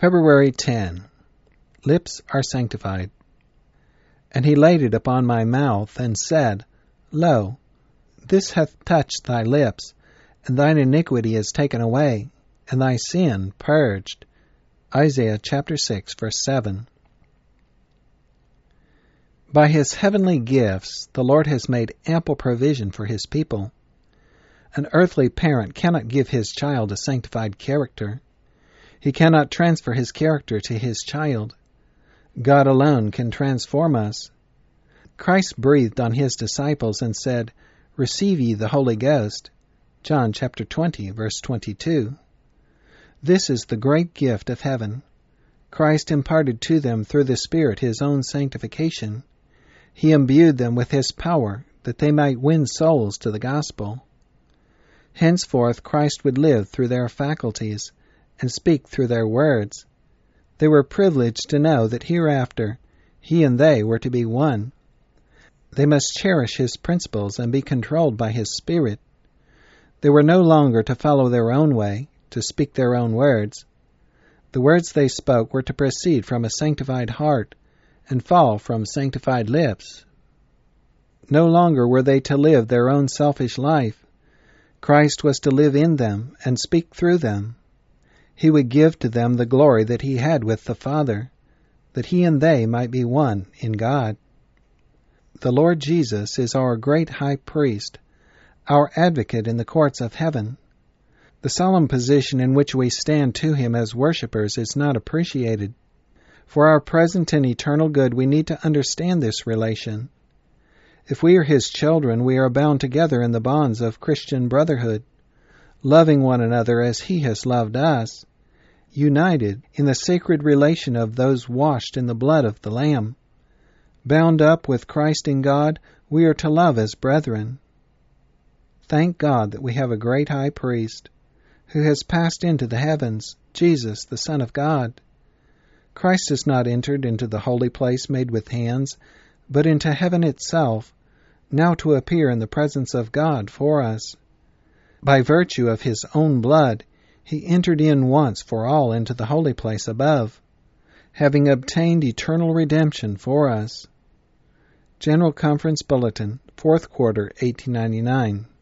February 10. Lips are sanctified. And he laid it upon my mouth, and said, Lo, this hath touched thy lips, and thine iniquity is taken away, and thy sin purged. Isaiah chapter 6, verse 7. By his heavenly gifts, the Lord has made ample provision for his people. An earthly parent cannot give his child a sanctified character. He cannot transfer his character to his child. God alone can transform us. Christ breathed on his disciples and said, Receive ye the Holy Ghost. John chapter 20, verse 22. This is the great gift of heaven. Christ imparted to them through the Spirit his own sanctification. He imbued them with his power, that they might win souls to the gospel. Henceforth Christ would live through their faculties, and speak through their words. They were privileged to know that hereafter he and they were to be one. They must cherish his principles and be controlled by his Spirit. They were no longer to follow their own way, to speak their own words. The words they spoke were to proceed from a sanctified heart and fall from sanctified lips. No longer were they to live their own selfish life. Christ was to live in them and speak through them. He would give to them the glory that he had with the Father, that he and they might be one in God. The Lord Jesus is our great high priest, our advocate in the courts of heaven. The solemn position in which we stand to him as worshippers is not appreciated. For our present and eternal good, we need to understand this relation. If we are his children, we are bound together in the bonds of Christian brotherhood, loving one another as he has loved us, united in the sacred relation of those washed in the blood of the Lamb. Bound up with Christ in God, we are to love as brethren. Thank God that we have a great high priest, who has passed into the heavens, Jesus, the Son of God. Christ has not entered into the holy place made with hands, but into heaven itself, now to appear in the presence of God for us. By virtue of his own blood, he entered in once for all into the holy place above, having obtained eternal redemption for us. General Conference Bulletin, 4th Quarter, 1899.